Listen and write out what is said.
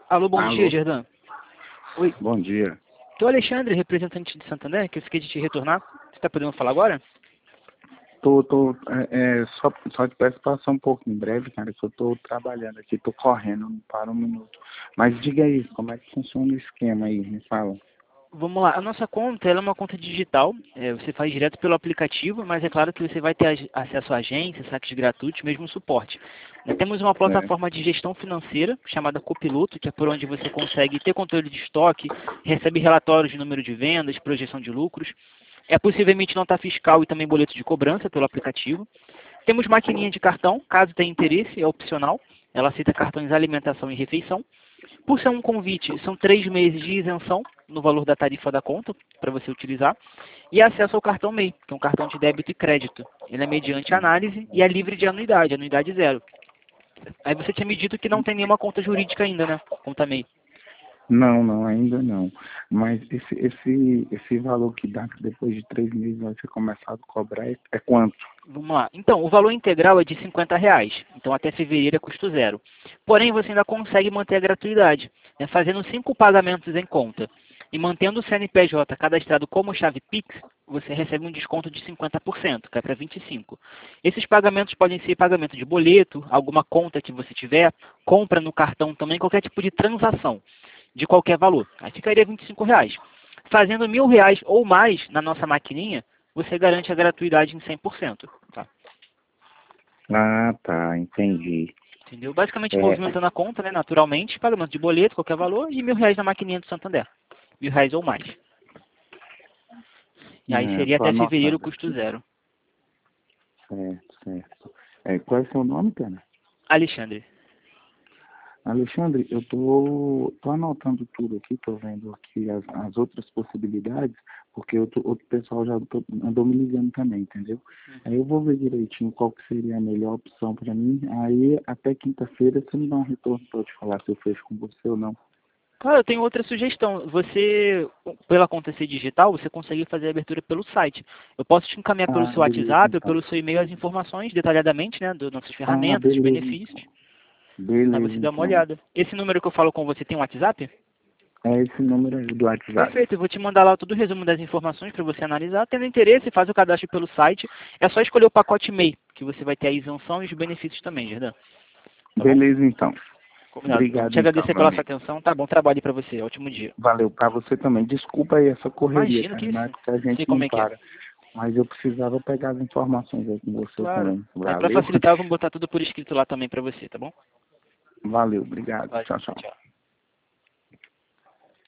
Alô, bom dia, Alô, Gerdan. Oi, bom dia. sou o Alexandre, representante de Santander, que eu fiquei de te retornar. Você está podendo falar agora? Só te peço para um pouco em breve, cara, que eu tô trabalhando aqui, tô correndo, não para um minuto. Mas diga aí, como é que funciona o esquema aí, me fala. Vamos lá, a nossa conta ela é uma conta digital, você faz direto pelo aplicativo, mas é claro que você vai ter acesso a agências, saques gratuitos, mesmo suporte. Nós temos uma Certo. plataforma de gestão financeira chamada Copiloto, que é por onde você consegue ter controle de estoque, recebe relatórios de número de vendas, projeção de lucros. É possível emitir nota fiscal e também boleto de cobrança pelo aplicativo. Temos maquininha de cartão, caso tenha interesse, é opcional. Ela aceita cartões alimentação e refeição. Por ser um convite, são 3 meses de isenção no valor da tarifa da conta para você utilizar. E acesso ao cartão MEI, que é um cartão de débito e crédito. Ele é mediante análise e é livre de anuidade zero. Aí você tinha me dito que não tem nenhuma conta jurídica ainda, né? Conta MEI. Não, não, ainda não. Mas esse valor que dá que depois de 3 meses vai ser começado a cobrar é quanto? Vamos lá. Então, o valor integral é de R$ 50. Então, até fevereiro é custo zero. Porém, você ainda consegue manter a gratuidade, né, fazendo 5 pagamentos em conta. E mantendo o CNPJ cadastrado como chave Pix, você recebe um desconto de 50%, cai para 25%. Esses pagamentos podem ser pagamento de boleto, alguma conta que você tiver, compra no cartão também, qualquer tipo de transação, de qualquer valor. Aí ficaria R$ 25. Fazendo R$ 1.000 ou mais na nossa maquininha, você garante a gratuidade em 100%. Tá? Ah, tá, entendi. Entendeu? Basicamente É, movimentando a conta, né, naturalmente, pagamento de boleto, qualquer valor, e R$ 1.000 na maquininha do Santander. R$ 1.000 ou mais. E aí seria tô até fevereiro anotando custo aqui. zero. Certo, certo. Qual é o seu nome, cara? Alexandre. Alexandre, eu tô anotando tudo aqui, tô vendo aqui as outras possibilidades, porque outro pessoal já andou me ligando também, entendeu? Aí eu vou ver direitinho qual que seria a melhor opção para mim. Aí até quinta-feira você me dá um retorno para eu te falar se eu fecho com você ou não. Claro, eu tenho outra sugestão. Você, pela conta ser digital, você consegue fazer a abertura pelo site. Eu posso te encaminhar pelo Ah, seu beleza WhatsApp ou então. pelo seu e-mail as informações detalhadamente, né, das nossas Ah, ferramentas, os beleza benefícios. então. Aí Beleza você dá uma então. olhada. Esse número que eu falo com você tem um WhatsApp? É esse número aí do WhatsApp. Perfeito, eu vou te mandar lá todo o resumo das informações para você analisar. Tendo interesse, faz o cadastro pelo site. É só escolher o pacote MEI, que você vai ter a isenção e os benefícios também, Gerdan. Tá bom? Beleza então. Combinado. Então, Obrigado te então, agradecer meu pela sua amigo. atenção. Tá bom trabalho para você. Ótimo dia. Valeu para você também. Desculpa aí essa correria, Imagina que cara, mas é isso. porque a Sei gente não como é que é. para. Mas eu precisava pegar as informações aí com você Claro. também. Aí para Valeu? facilitar, eu vou botar tudo por escrito lá também para você, tá bom? Valeu, obrigado. Valeu. Tchau, Tchau, tchau. tchau.